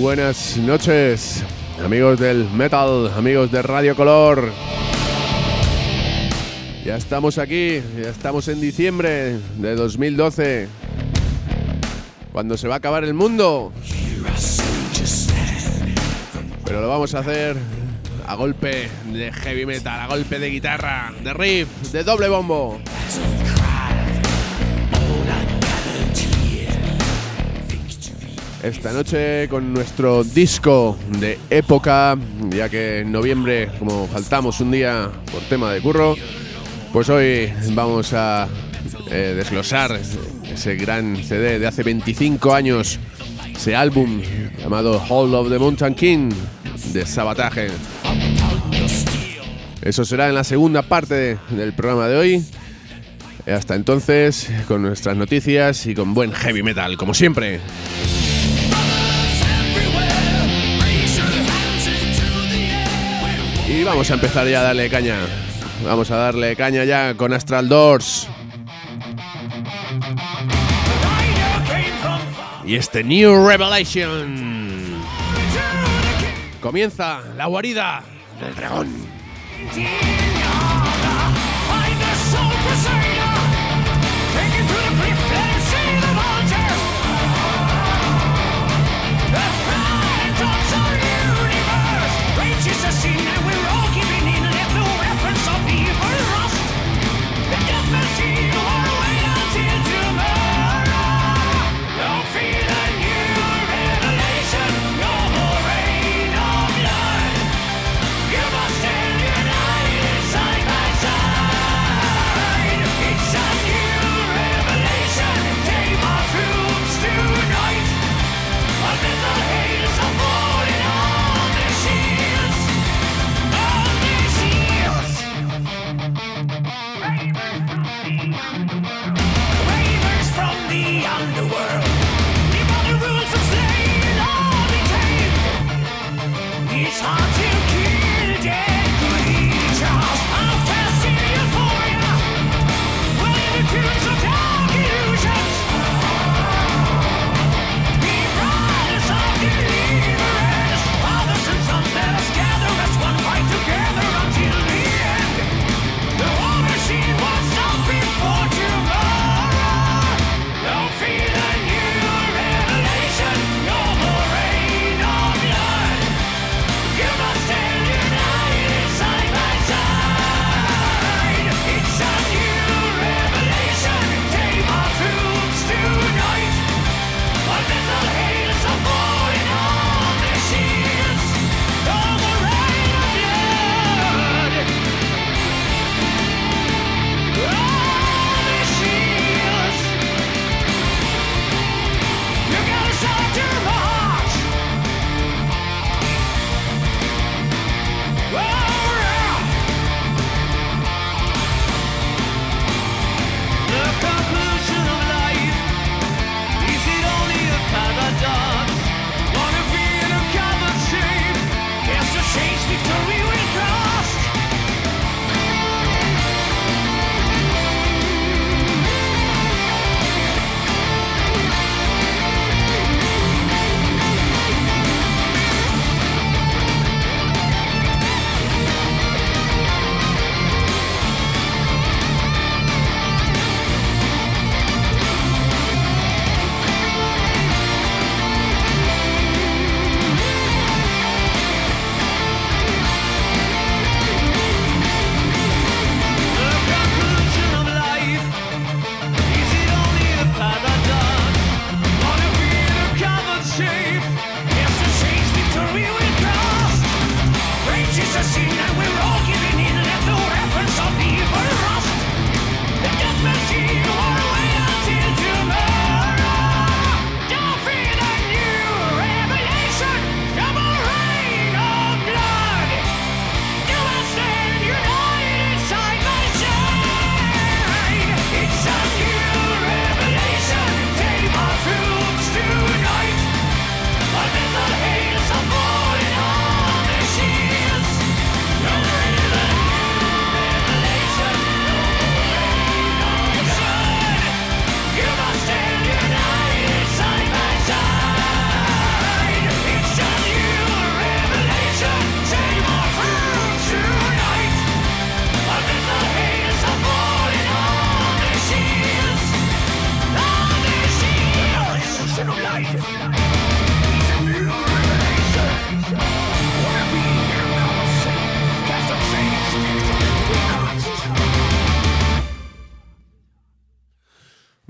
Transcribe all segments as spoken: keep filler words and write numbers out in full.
buenas noches, amigos del metal, amigos de Radio Color. Ya estamos aquí, ya estamos en diciembre de dos mil doce, cuando se va a acabar el mundo. Pero lo vamos a hacer a golpe de heavy metal, a golpe de guitarra, de riff, de doble bombo. Esta noche con nuestro disco de época, ya que en noviembre, como faltamos un día por tema de curro, pues hoy vamos a eh, desglosar ese gran C D de hace veinticinco años, ese álbum llamado Hall of the Mountain King de Sabotage. Eso será en la segunda parte de, del programa de hoy. Hasta entonces, con nuestras noticias y con buen heavy metal, como siempre. Y vamos a empezar ya a darle caña. Vamos a darle caña ya con Astral Doors. Y este New Revelation. Comienza la guarida del dragón. You must stand united.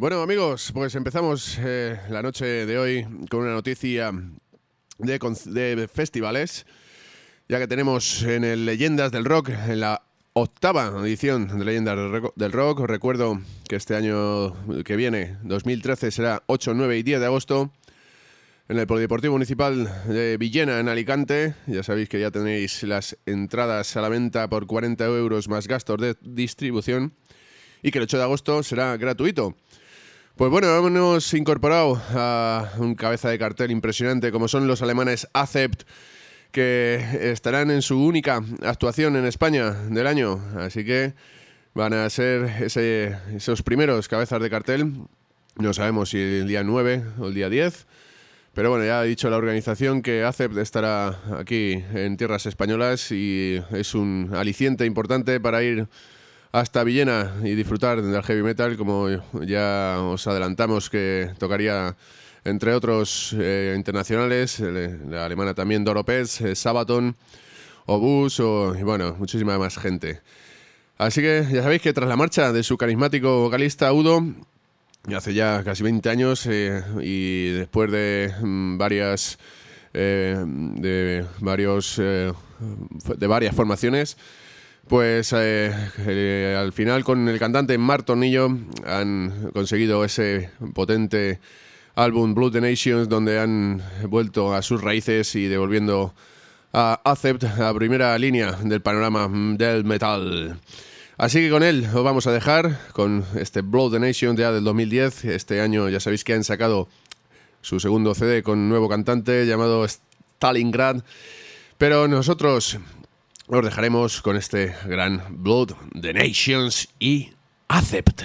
Bueno, amigos, pues empezamos eh, la noche de hoy con una noticia de, de festivales, ya que tenemos en el Leyendas del Rock, en la octava edición de Leyendas del Rock. Os recuerdo que este año que viene, dos mil trece, será ocho, nueve y diez de agosto en el Polideportivo Municipal de Villena, en Alicante. Ya sabéis que ya tenéis las entradas a la venta por cuarenta euros más gastos de distribución y que el ocho de agosto será gratuito. Pues bueno, hemos incorporado a un cabeza de cartel impresionante como son los alemanes Accept, que estarán en su única actuación en España del año. Así que van a ser ese, esos primeros cabezas de cartel. No sabemos si el día nueve o el día diez. Pero bueno, ya ha dicho la organización que Accept estará aquí en tierras españolas y es un aliciente importante para ir hasta Villena y disfrutar del heavy metal, como ya os adelantamos que tocaría, entre otros eh, internacionales, eh, la alemana también Doro Pesch, eh, Sabaton, Obús o, y bueno, muchísima más gente. Así que ya sabéis que tras la marcha de su carismático vocalista Udo, hace ya casi veinte años, eh, y después de mm, varias eh, de varios eh, de varias formaciones, pues eh, eh, al final con el cantante Mark Tornillo han conseguido ese potente álbum Blood the Nations, donde han vuelto a sus raíces y devolviendo a Accept a la primera línea del panorama del metal. Así que con él os vamos a dejar, con este Blood the Nations ya del dos mil diez. Este año ya sabéis que han sacado su segundo C D con un nuevo cantante llamado Stalingrad, pero nosotros os dejaremos con este gran Blood the Nations y Accept.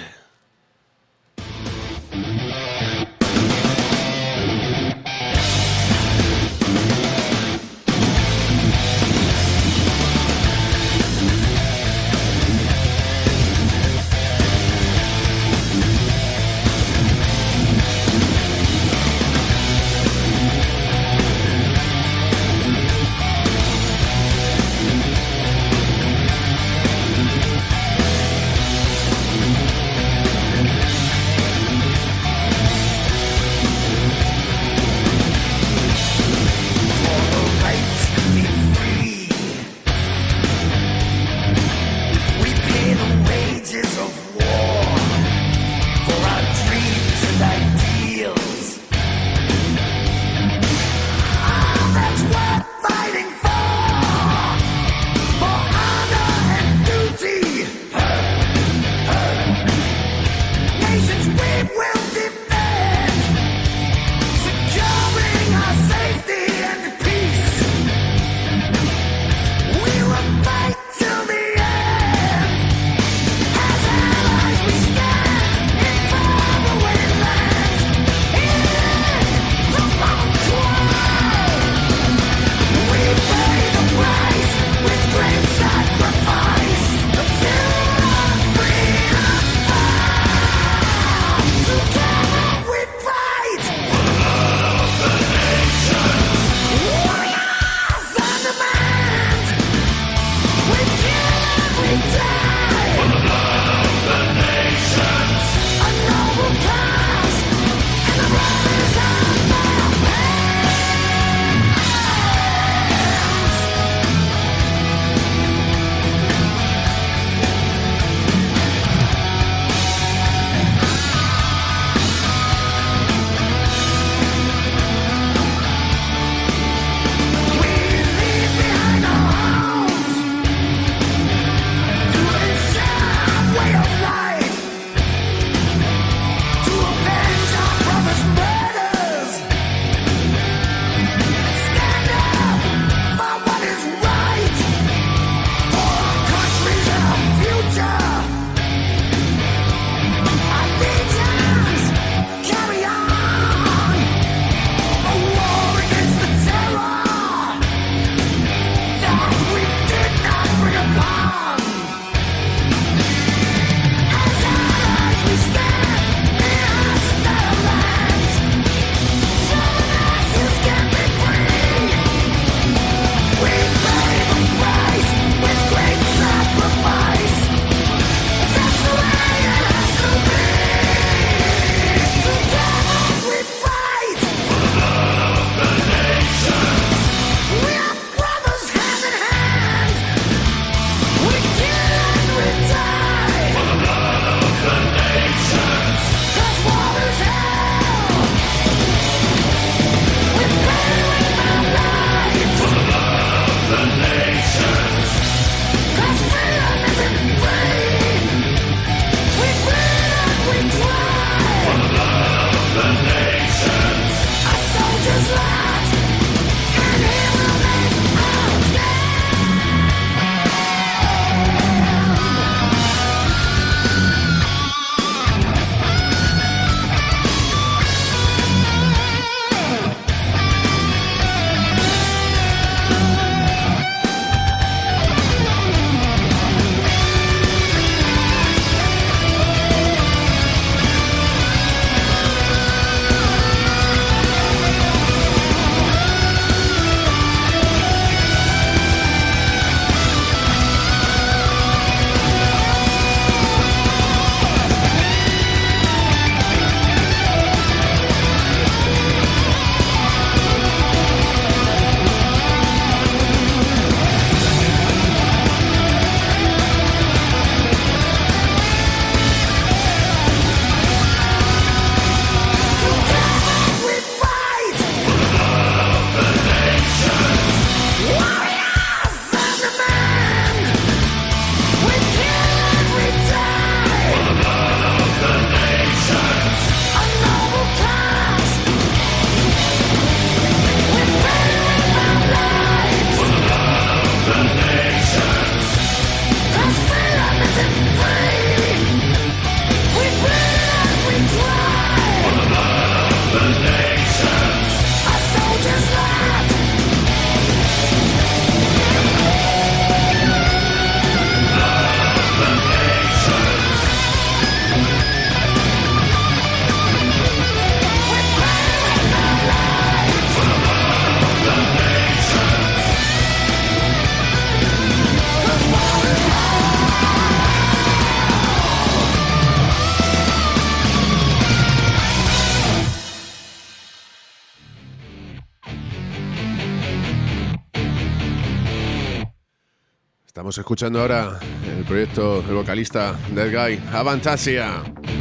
Estamos escuchando ahora el proyecto del vocalista Dead Guy, Avantasia.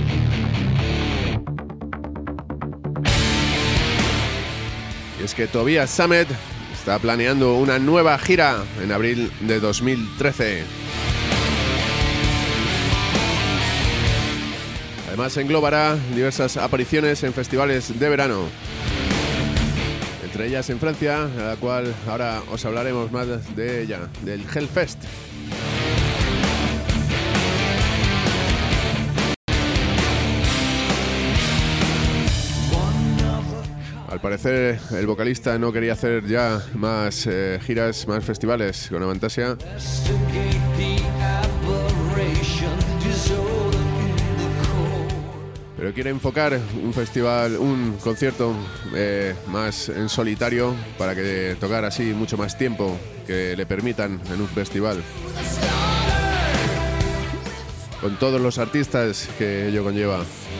Y es que Tobias Sammet está planeando una nueva gira en abril de dos mil trece. Además englobará diversas apariciones en festivales de verano, entre ellas en Francia, a la cual ahora os hablaremos más de ella, del Hellfest. Al parecer el vocalista no quería hacer ya más eh, giras, más festivales con Avantasia, pero quiere enfocar un festival, un concierto eh, más en solitario para que tocar así mucho más tiempo que le permitan en un festival, con todos los artistas que ello conlleva.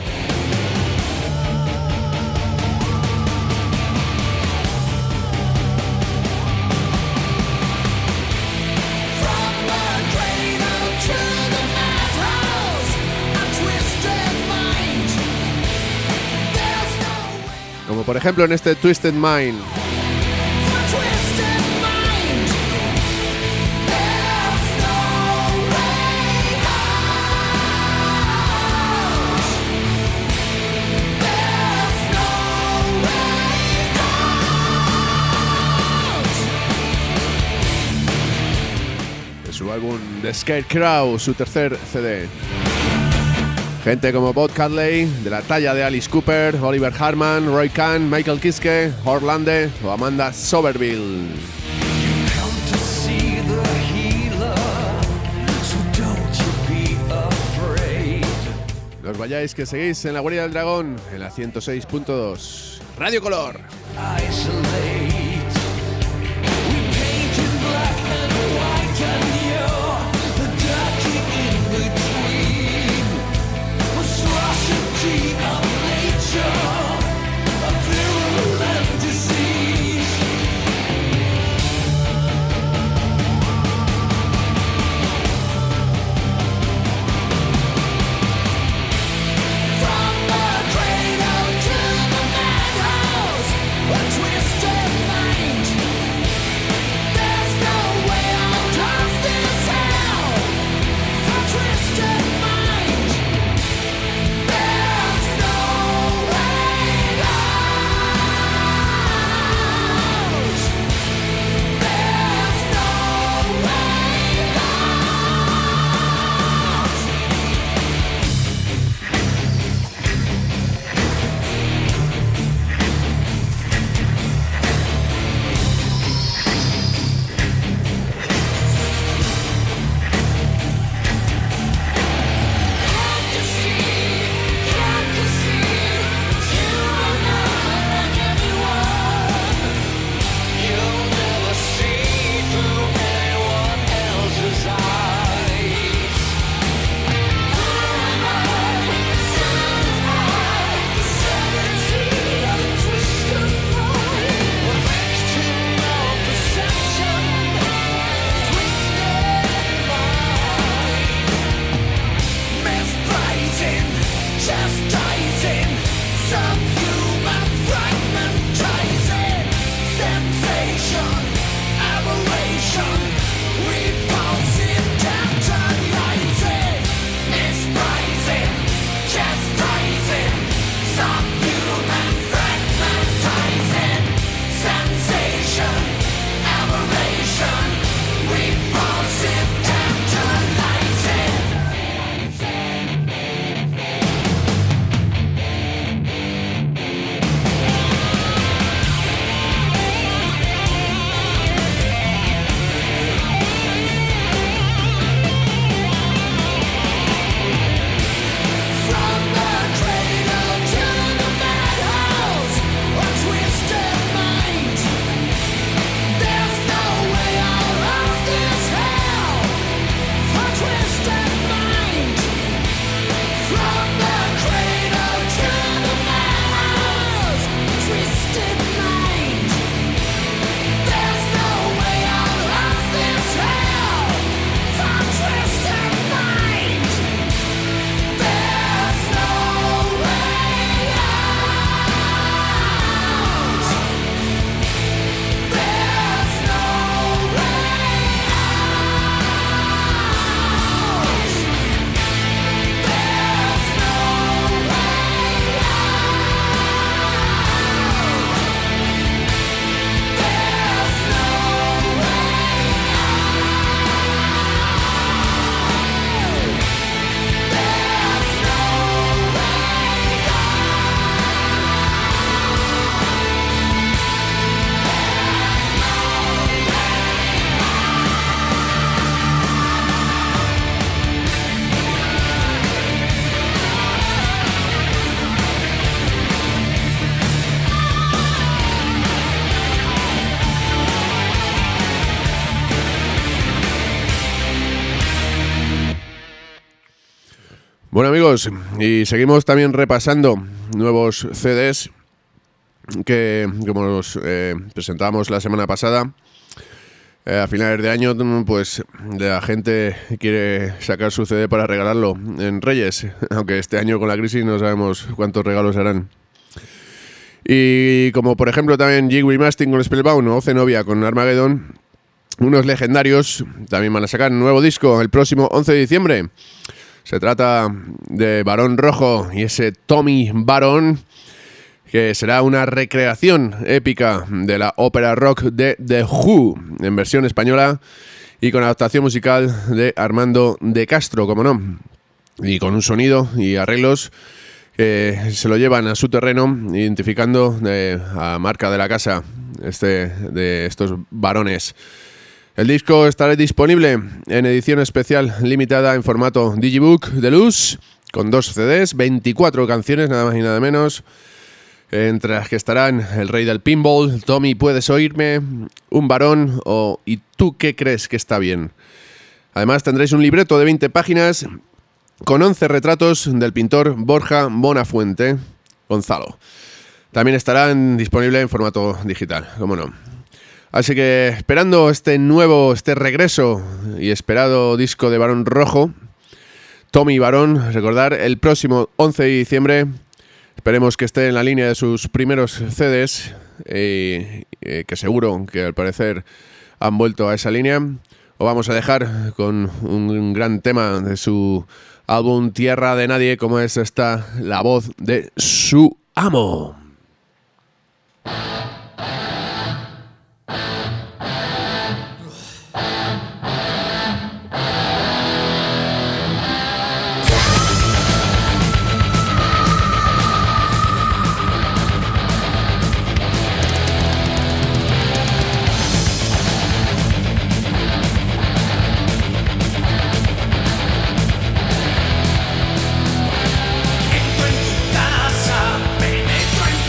Como por ejemplo en este Twisted Mind. De su álbum The Scarecrow, su tercer C D. Gente como Bob Cadley, de la talla de Alice Cooper, Oliver Harman, Roy Khan, Michael Kiske, Orlande o Amanda Somerville. No os vayáis, que seguís en la Guarida del Dragón, en la ciento seis punto dos. Radio Color. Bueno, amigos, y seguimos también repasando nuevos C Ds que, como los eh, presentamos la semana pasada, eh, a finales de año, pues la gente quiere sacar su C D para regalarlo en Reyes, aunque este año con la crisis no sabemos cuántos regalos harán. Y como por ejemplo también Jig Remastering con Spellbound o Zenobia con Armageddon, unos legendarios también van a sacar un nuevo disco el próximo once de diciembre. Se trata de Barón Rojo y ese Tommy Barón, que será una recreación épica de la ópera rock de The Who en versión española y con adaptación musical de Armando de Castro, como no, y con un sonido y arreglos que se lo llevan a su terreno, identificando eh, a marca de la casa este, de estos varones. El disco estará disponible en edición especial limitada en formato Digibook Deluxe, con dos C Ds, veinticuatro canciones, nada más y nada menos, entre las que estarán El Rey del Pinball, Tommy, ¿puedes oírme?, Un Varón o ¿Y tú qué crees que está bien? Además tendréis un libreto de veinte páginas con once retratos del pintor Borja Bonafuente Gonzalo. También estarán disponibles en formato digital, como no. Así que esperando este nuevo, este regreso y esperado disco de Barón Rojo, Tommy Barón, recordar, el próximo once de diciembre, esperemos que esté en la línea de sus primeros C Ds, eh, eh, que seguro que al parecer han vuelto a esa línea. Os vamos a dejar con un gran tema de su álbum Tierra de Nadie, como es esta, La Voz de su Amo. Entro en tu casa, penetro en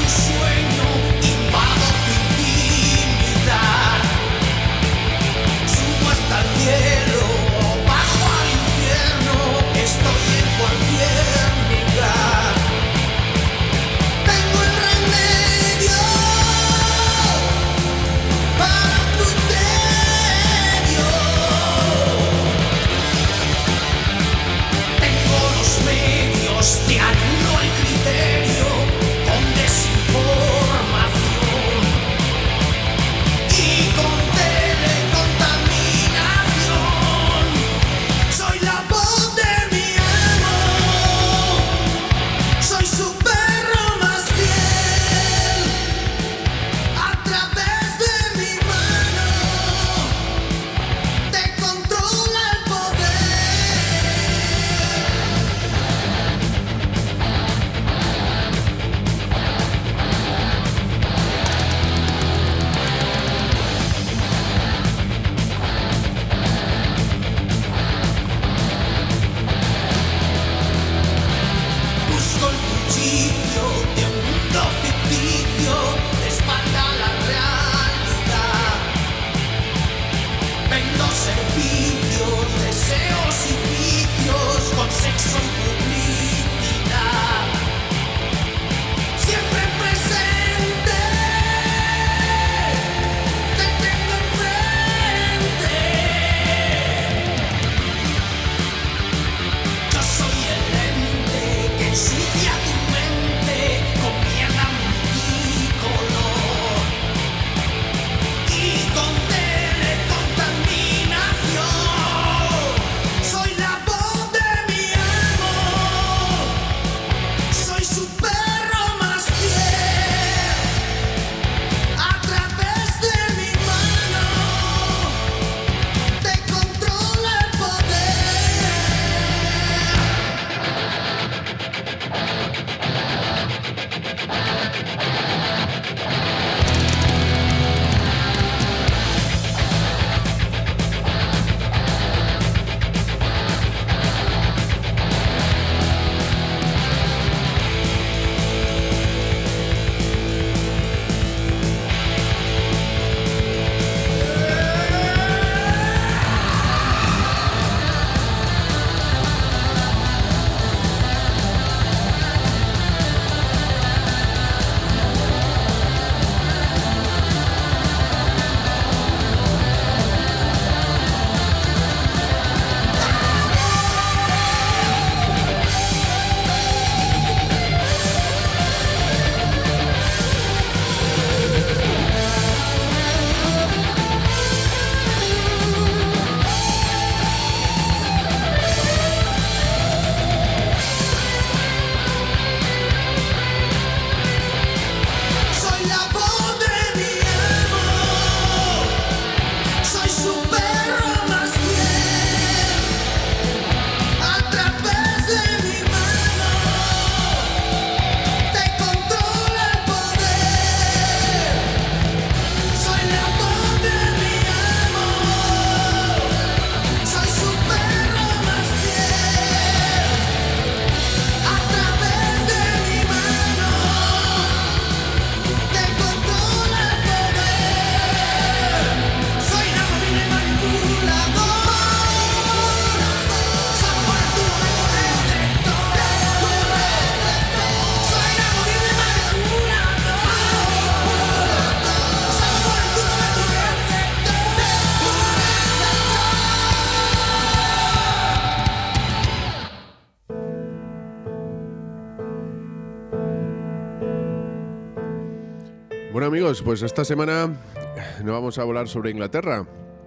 Bueno amigos, pues esta semana no vamos a hablar sobre Inglaterra.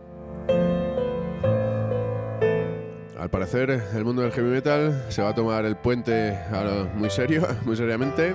Al parecer el mundo del heavy metal se va a tomar el puente a lo muy serio, muy seriamente.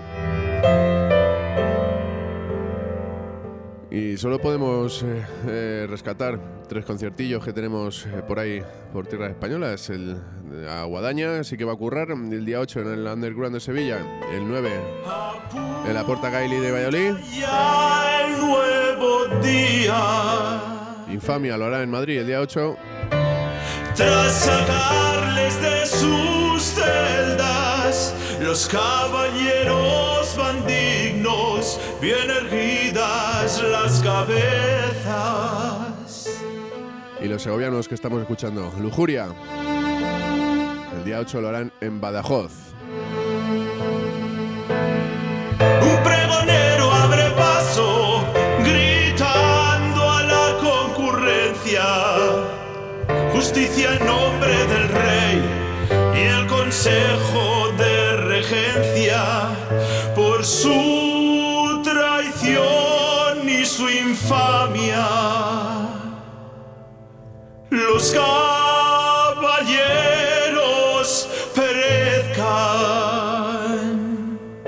Y solo podemos eh, eh, rescatar tres conciertillos que tenemos eh, por ahí, por tierras españolas. El a Guadaña sí que va a ocurrir el día ocho en el Underground de Sevilla, el nueve en la Porta Gailí de Valladolid. Ya el nuevo día. Infamia lo hará en Madrid el día ocho. Tras sacarles de sus celdas, los caballeros van dignos, bien erguidas las cabezas. Y los segovianos que estamos escuchando, Lujuria, el día ocho lo harán en Badajoz. Un pregonero abre paso, gritando a la concurrencia: justicia en nombre del rey y el consejo de regencia, por su traición y su infamia. Los caballeros perezcan.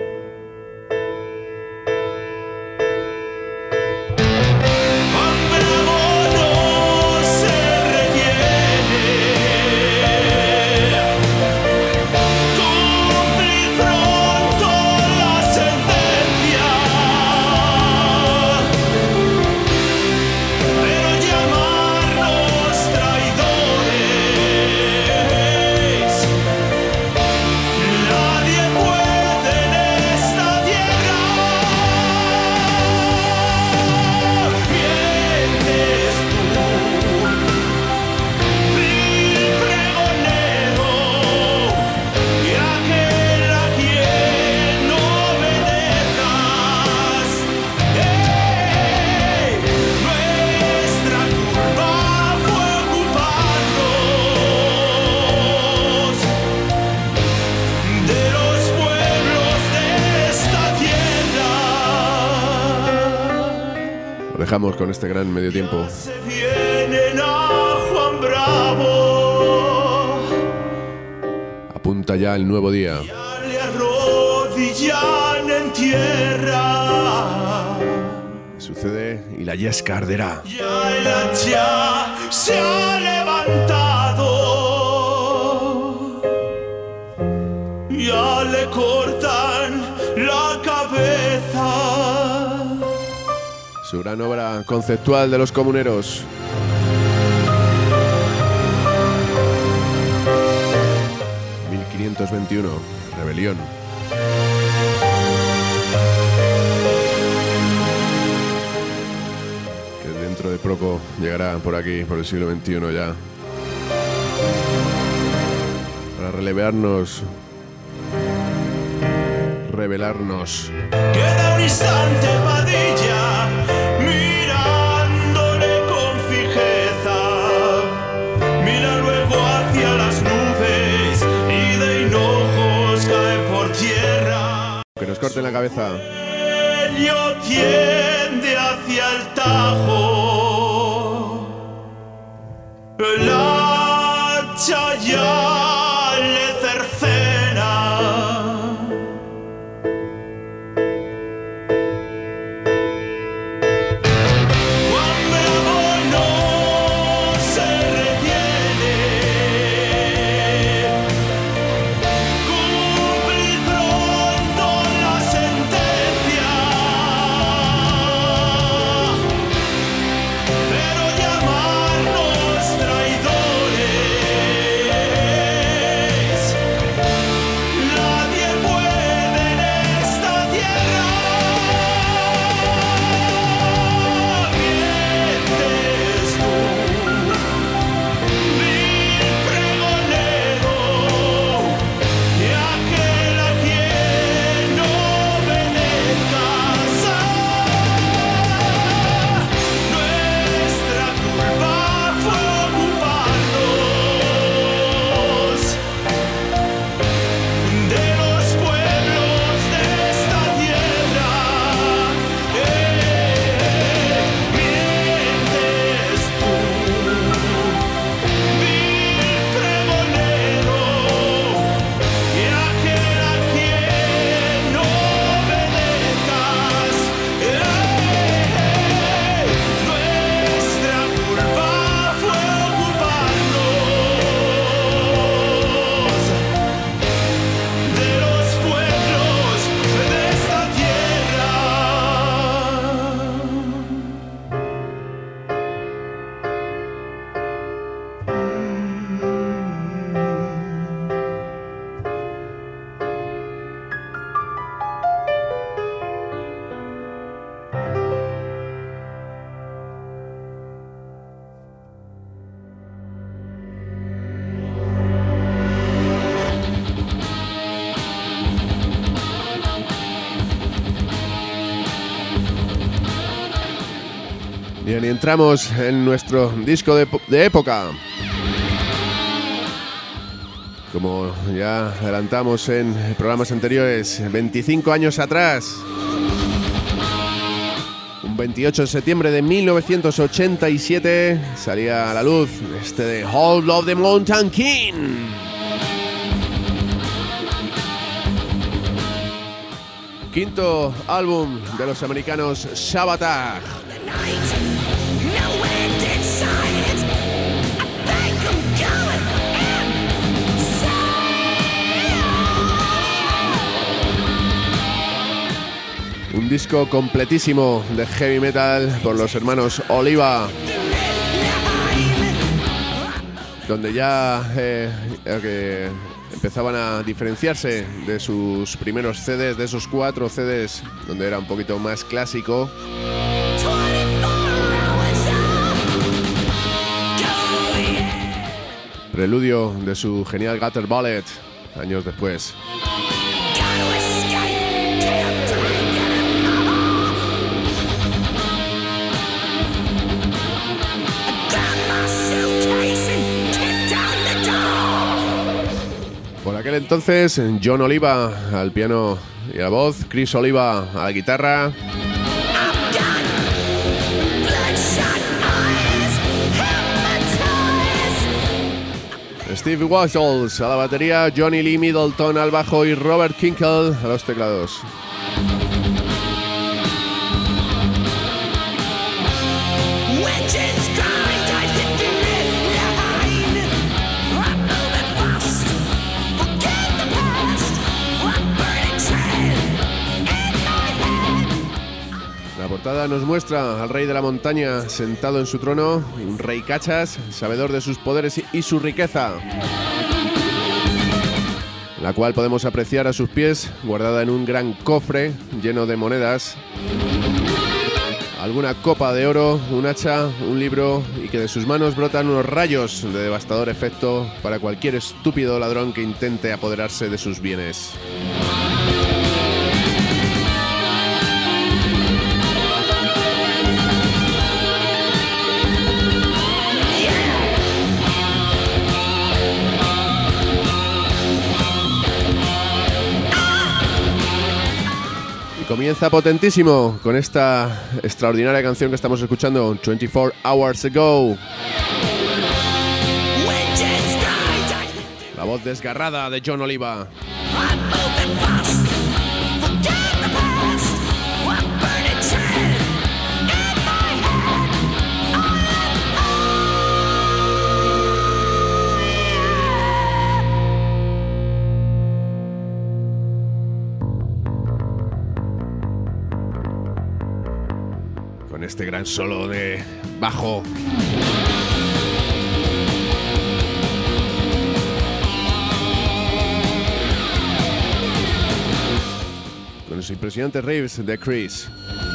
Dejamos con este gran medio tiempo. Se vienen a Juan Bravo. Apunta ya el nuevo día. Ya le arrodillan en tierra. Sucede y la yesca arderá. Ya el hacha se ha levantado. Ya le cortan la cabeza. Su gran obra conceptual de los comuneros. mil quinientos veintiuno, Rebelión. Que dentro de poco llegará por aquí, por el siglo veintiuno ya. Para relevarnos, revelarnos. Queda un instante, Padilla, mirándole con fijeza. Mira luego hacia las nubes y de hinojos cae por tierra. Que nos corten la cabeza. Ello tiende hacia el Tajo. El hacha ya le cercena. Pero llamarnos traidores Bien, y entramos en nuestro disco de, de época. Como ya adelantamos en programas anteriores, veinticinco años atrás, un veintiocho de septiembre de mil novecientos ochenta y siete, salía a la luz este de Hold of the Mountain King. Quinto álbum de los americanos Sabotage. Un disco completísimo de heavy metal por los hermanos Oliva, donde ya eh, que empezaban a diferenciarse de sus primeros C Ds, de esos cuatro C Ds, donde era un poquito más clásico. Preludio de su genial Gutter Bullet, años después. Por aquel entonces, John Oliva al piano y a la voz, Chris Oliva a la guitarra. Steve Wassels a la batería, Johnny Lee Middleton al bajo y Robert Kinkle a los teclados. La portada nos muestra al rey de la montaña sentado en su trono, un rey cachas, sabedor de sus poderes y su riqueza, la cual podemos apreciar a sus pies, guardada en un gran cofre lleno de monedas, alguna copa de oro, un hacha, un libro, y que de sus manos brotan unos rayos de devastador efecto para cualquier estúpido ladrón que intente apoderarse de sus bienes. Comienza potentísimo con esta extraordinaria canción que estamos escuchando, veinticuatro Hours Ago. La voz desgarrada de John Oliva. Con este gran solo de bajo. Con los impresionantes riffs de Chris.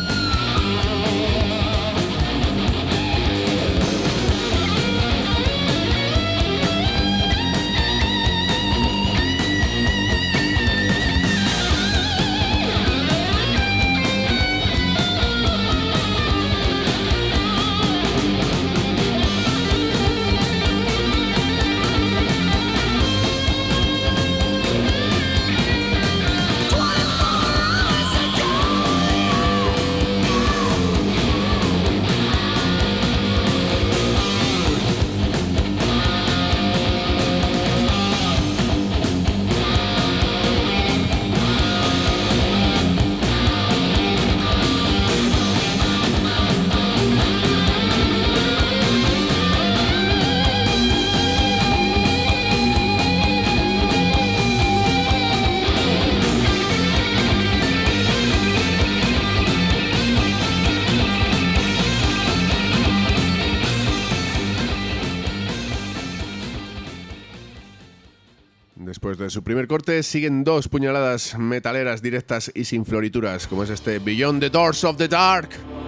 Después de su primer corte siguen dos puñaladas metaleras directas y sin florituras, como es este Beyond the Doors of the Dark.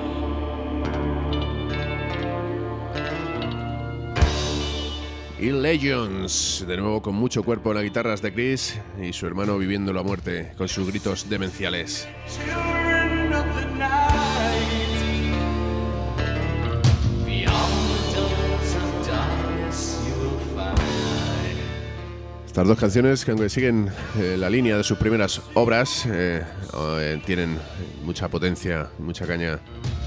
Y Legends, de nuevo con mucho cuerpo en las guitarras de Chris y su hermano viviéndolo a muerte con sus gritos demenciales. Estas dos canciones que, aunque siguen eh, la línea de sus primeras obras, eh, eh, tienen mucha potencia, mucha caña,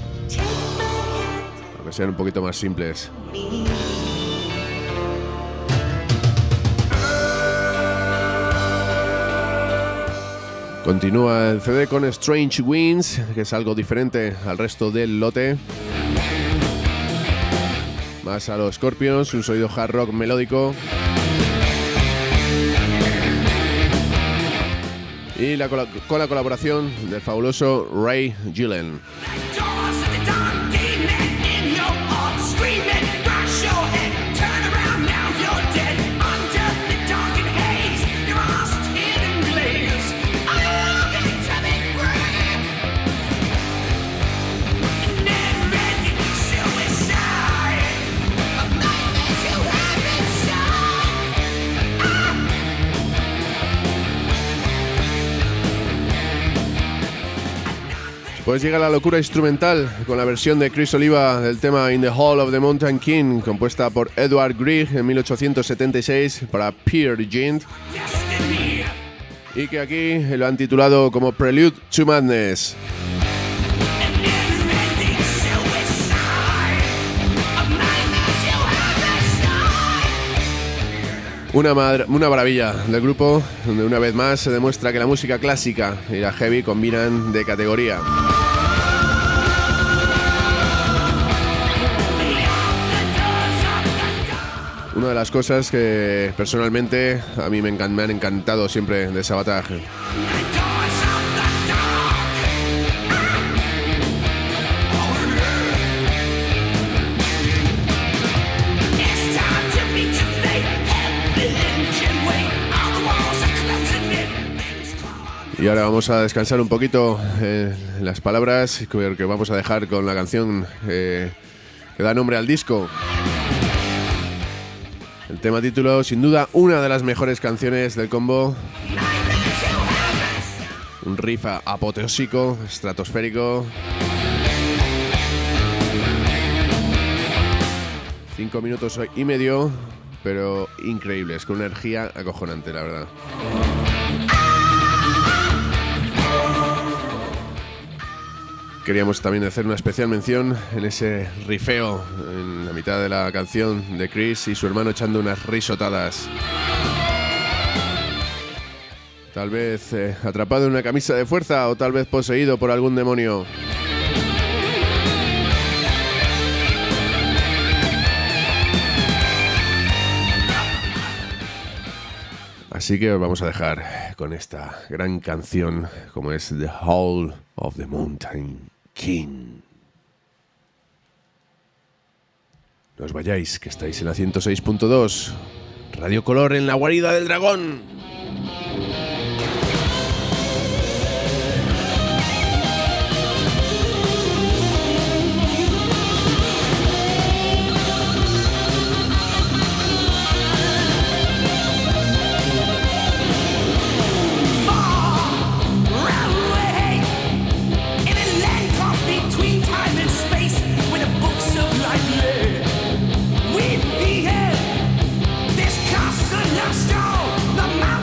aunque sean un poquito más simples. Continúa el C D con Strange Winds, que es algo diferente al resto del lote. Más a los Scorpions, un sonido hard rock melódico. Y la col- con la colaboración del fabuloso Ray Gillen. Pues llega la locura instrumental con la versión de Chris Oliva del tema In the Hall of the Mountain King, compuesta por Edward Grieg en mil ochocientos setenta y seis para Peer Gynt, y que aquí lo han titulado como Prelude to Madness. Una, madre, una maravilla del grupo, donde una vez más se demuestra que la música clásica y la heavy combinan de categoría. Una de las cosas que personalmente a mí me, encan- me han encantado siempre de Sabotage. Y ahora vamos a descansar un poquito eh, en las palabras que, que vamos a dejar con la canción eh, que da nombre al disco. El tema título, sin duda, una de las mejores canciones del combo. Un riff apoteósico, estratosférico. Cinco minutos y medio, pero increíbles, con una energía acojonante, la verdad. Queríamos también hacer una especial mención en ese rifeo en la mitad de la canción de Chris y su hermano echando unas risotadas. Tal vez eh, atrapado en una camisa de fuerza o tal vez poseído por algún demonio. Así que os vamos a dejar con esta gran canción como es The Hall of the Mountain King. No os vayáis, que estáis en la ciento seis punto dos. Radio Color en la guarida del dragón. The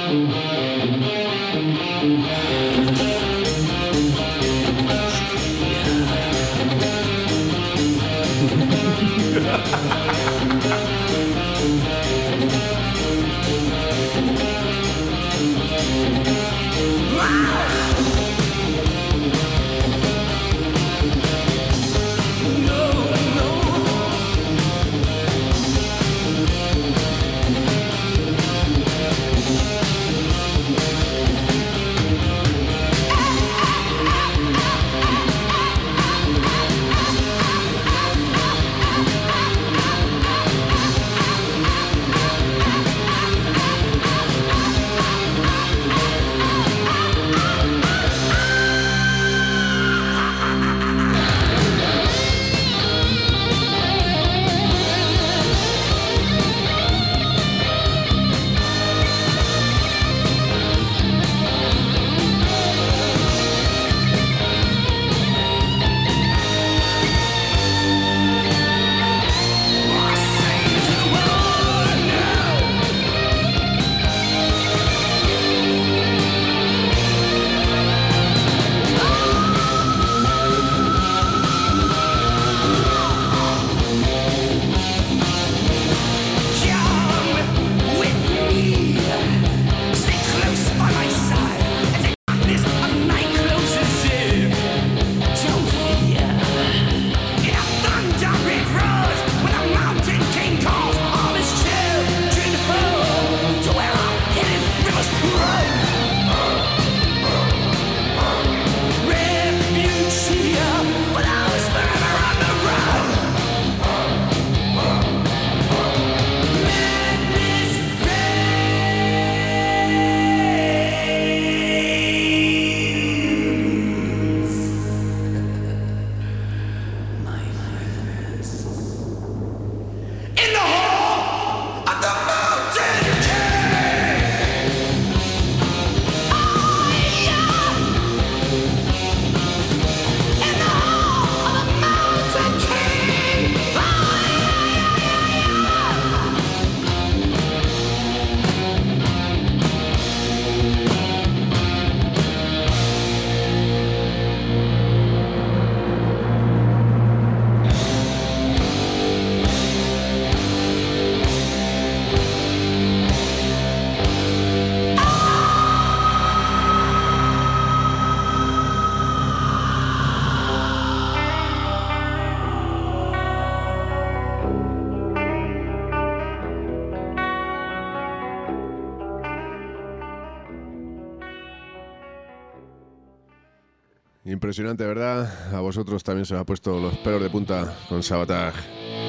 Impresionante, ¿verdad? A vosotros también se os ha puesto los pelos de punta con Sabotage.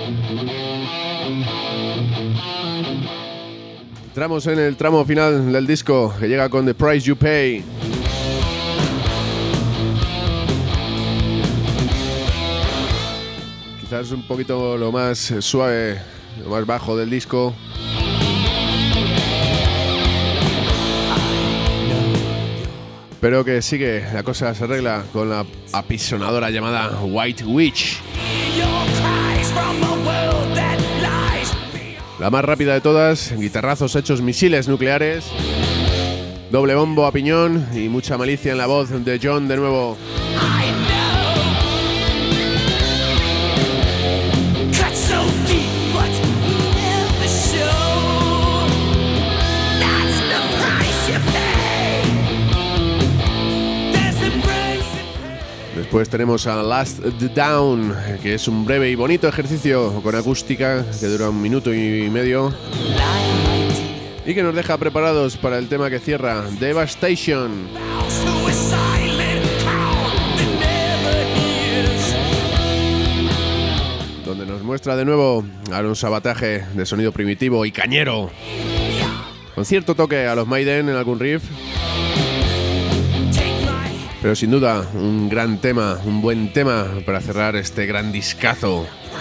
Entramos en el tramo final del disco que llega con The Price You Pay. Quizás un poquito lo más suave, lo más bajo del disco. Pero que sigue, la cosa se arregla con la apisonadora llamada White Witch. La más rápida de todas, guitarrazos hechos misiles nucleares, doble bombo a piñón y mucha malicia en la voz de John de nuevo. Después tenemos a Last Down, que es un breve y bonito ejercicio con acústica que dura un minuto y medio y que nos deja preparados para el tema que cierra, Devastation, donde nos muestra de nuevo a un Sabotage de sonido primitivo y cañero, con cierto toque a los Maiden en algún riff. Pero sin duda, un gran tema, un buen tema para cerrar este gran discazo.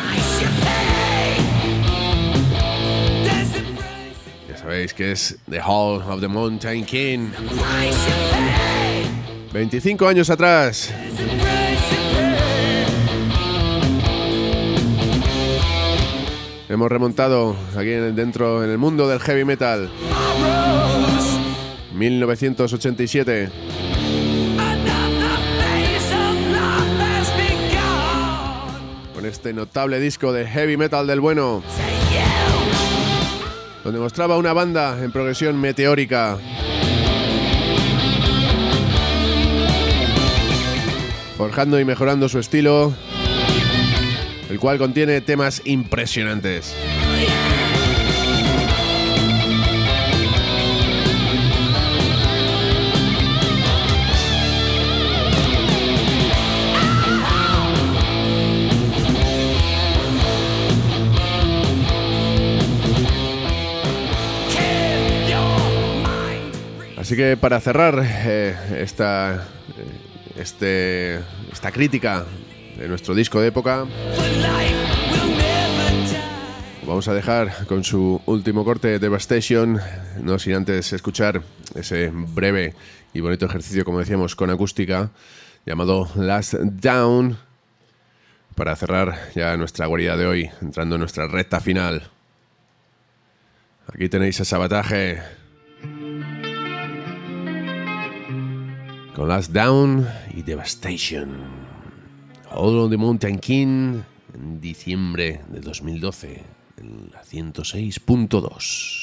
Ya sabéis que es The Hall of the Mountain King. veinticinco años atrás. Hemos remontado aquí dentro en el mundo del heavy metal. mil novecientos ochenta y siete. Con este notable disco de heavy metal del bueno, donde mostraba una banda en progresión meteórica, forjando y mejorando su estilo, el cual contiene temas impresionantes. Así que para cerrar eh, esta, eh, este, esta crítica de nuestro disco de época, vamos a dejar con su último corte, Devastation, no sin antes escuchar ese breve y bonito ejercicio, como decíamos, con acústica, llamado Last Down, para cerrar ya nuestra guarida de hoy, entrando en nuestra recta final. Aquí tenéis a Sabotage con Last Down y Devastation. All on the Mountain King en diciembre de dos mil doce en la ciento seis punto dos.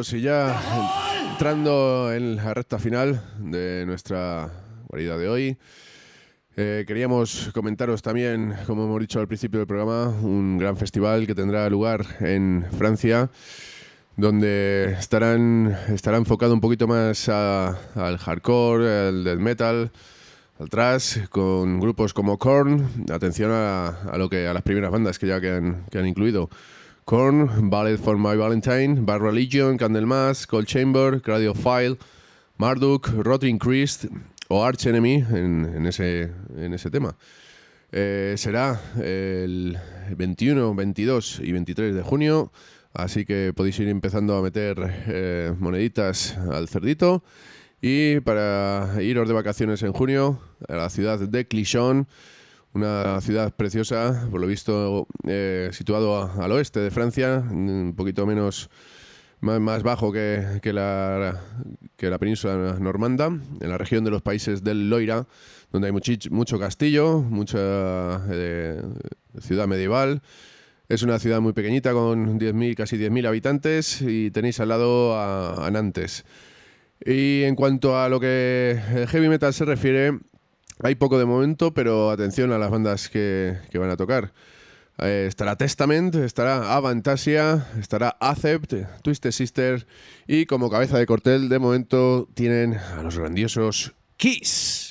amigos, y ya entrando en la recta final de nuestra guarida de hoy, eh, queríamos comentaros también, como hemos dicho al principio del programa, un gran festival que tendrá lugar en Francia, donde estarán estará enfocado un poquito más a, al hardcore, al death metal, al thrash, con grupos como Korn. Atención a, a lo que a las primeras bandas que ya que han, que han incluido: Korn, Ballet for My Valentine, Bad Religion, Candlemas, Cold Chamber, Cradiophile, Marduk, Rotting Christ o Arch Enemy en, en, ese, en ese tema. Eh, será el veintiuno, veintidós y veintitrés de junio, así que podéis ir empezando a meter eh, moneditas al cerdito. Y para iros de vacaciones en junio a la ciudad de Clichy, una ciudad preciosa, por lo visto eh, situado a, al oeste de Francia, un poquito menos más, más bajo que, que, la, que la península normanda, en la región de los países del Loira, donde hay mucho, mucho castillo, mucha eh, ciudad medieval. Es una ciudad muy pequeñita con diez mil, casi diez mil habitantes, y tenéis al lado a, a Nantes. Y en cuanto a lo que el heavy metal se refiere, hay poco de momento, pero atención a las bandas que, que van a tocar. Eh, estará Testament, estará Avantasia, estará Acept, Twisted Sister, y como cabeza de cartel de momento tienen a los grandiosos Kiss.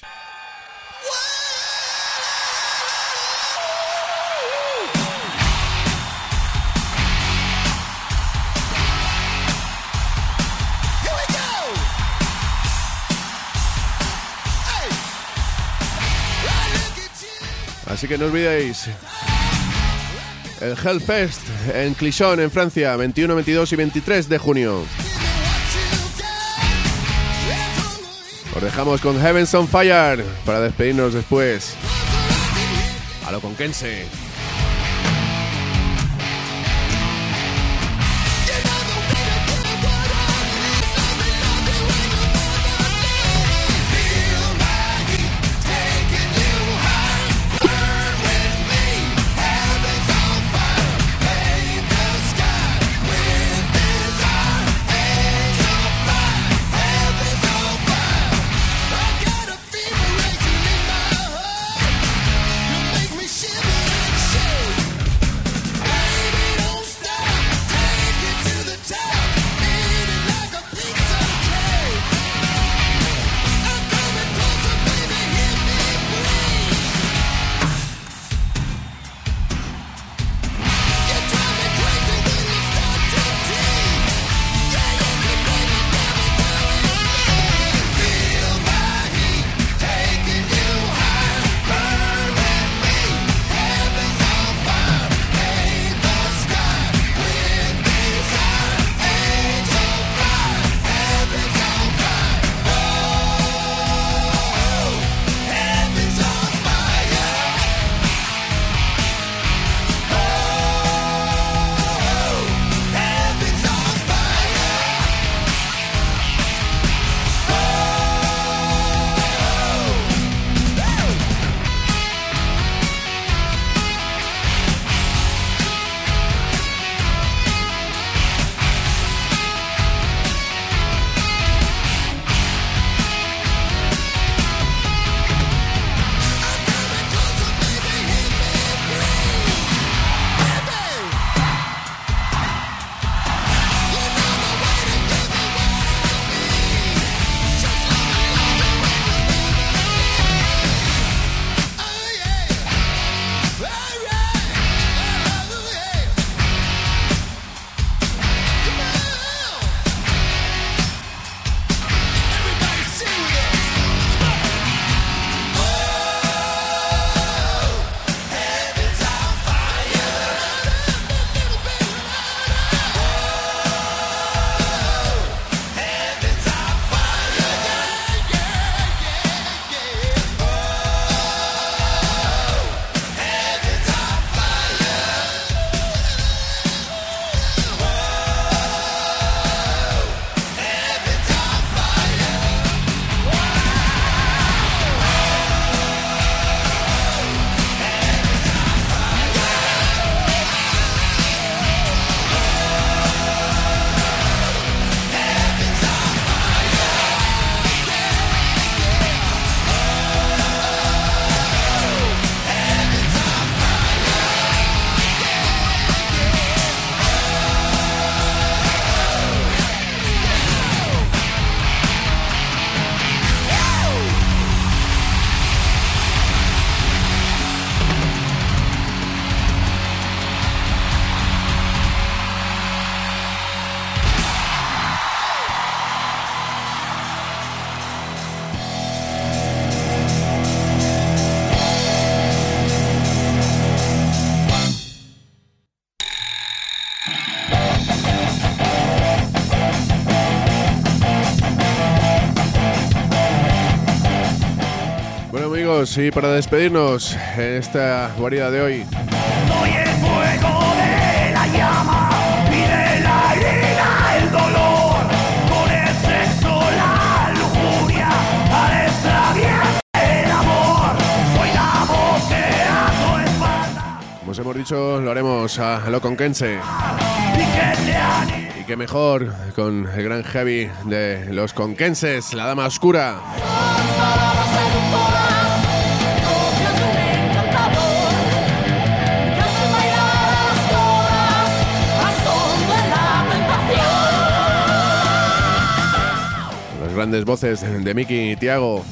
Así que no olvidéis el Hellfest en Clichy, en Francia, veintiuno, veintidós y veintitrés de junio. Os dejamos con Heavens on Fire para despedirnos después. A lo conquense. Shiver. amigos, y para despedirnos en esta guarida de hoy, Soy el fuego de la llama y de la herida el dolor, con el sexo la lujuria, al extraviarse el amor. Soy la voz que a tu espalda como os hemos dicho, lo haremos a lo conquense. y que te anime. Y qué mejor con el gran heavy de los conquenses, la Dama Oscura. Palabras seductoras, copias de un encantador, que hacen bailar a las todas, al son de la tentación. Las grandes voces de Miki y Tiago,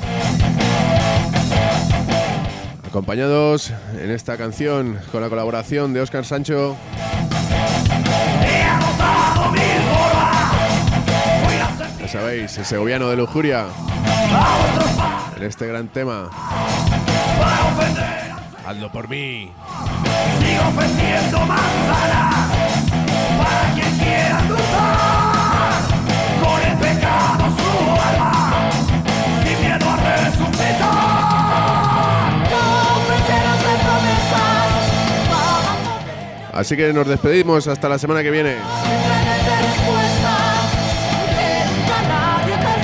acompañados en esta canción con la colaboración de Óscar Sancho, He agotado mil formas, voy a ya sentir sabéis, el segoviano de lujuria, a vuestros padres en este gran tema. para ofender. Hazlo por mí. Sigo ofendiendo manzanas para quien quiera dudar. Con el pecado su alma, sin miedo a resucitar. Convenceros de promesas, para poder Así que nos despedimos hasta la semana que viene. simplemente respuestas que nunca nadie te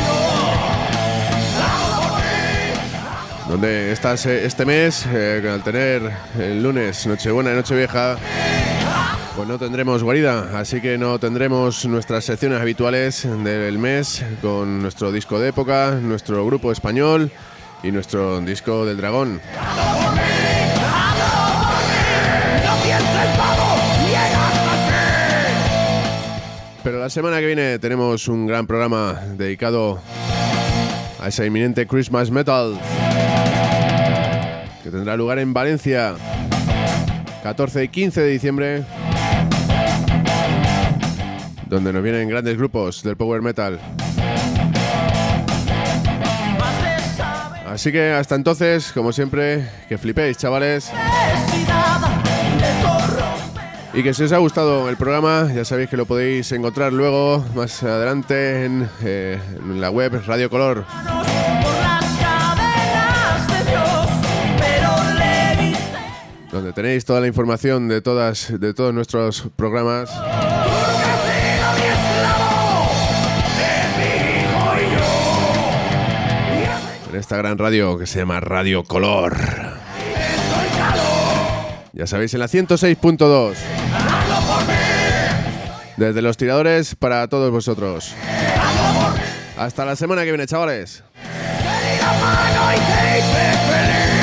dio. Donde estás eh, este mes, eh, al tener el lunes Nochebuena y Nochevieja, pues no tendremos guarida, así que no tendremos nuestras secciones habituales del mes con nuestro disco de época, nuestro grupo español y nuestro disco del dragón. No pienses, vamos, llega hasta el fin. Pero la semana que viene tenemos un gran programa dedicado a ese inminente Christmas Metal que tendrá lugar en Valencia catorce y quince de diciembre, donde nos vienen grandes grupos del power metal. Más de saber Así que hasta entonces, como siempre, que flipéis, chavales, necesidad de corromper. y que si os ha gustado el programa, ya sabéis que lo podéis encontrar luego más adelante en, eh, en la web Radio Color. Por las cadenas de Dios, pero le diste Donde tenéis toda la información de todas de todos nuestros programas Porque has sido mi esclavo, es mi hijo y yo. Y has en esta gran radio que se llama Radio Color. viento y calor. Ya sabéis, en la ciento seis punto dos. Hazlo por mí, Desde los tiradores para todos vosotros. hazlo por mí. Hasta la semana que viene, chavales. Te di la mano y te hice feliz.